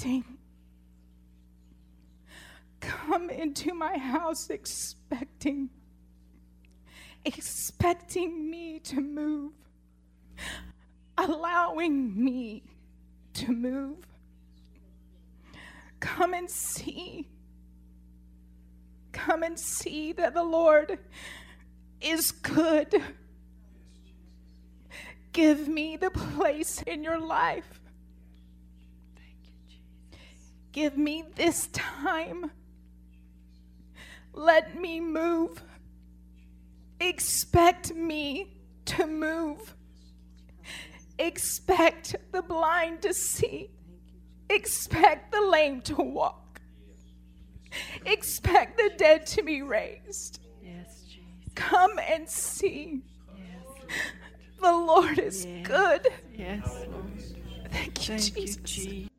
expecting. Come into my house expecting me to move, allowing me to move. Come and see that the Lord is good. Give me the place in your life. Thank you, Jesus. Give me this time. Let me move. Expect me to move. Expect the blind to see. Expect the lame to walk. Expect the dead to be raised. Yes, Jesus. Come and see. Yes, The Lord is good. yes, Lord. Thank you, Thank you, Jesus. Jesus.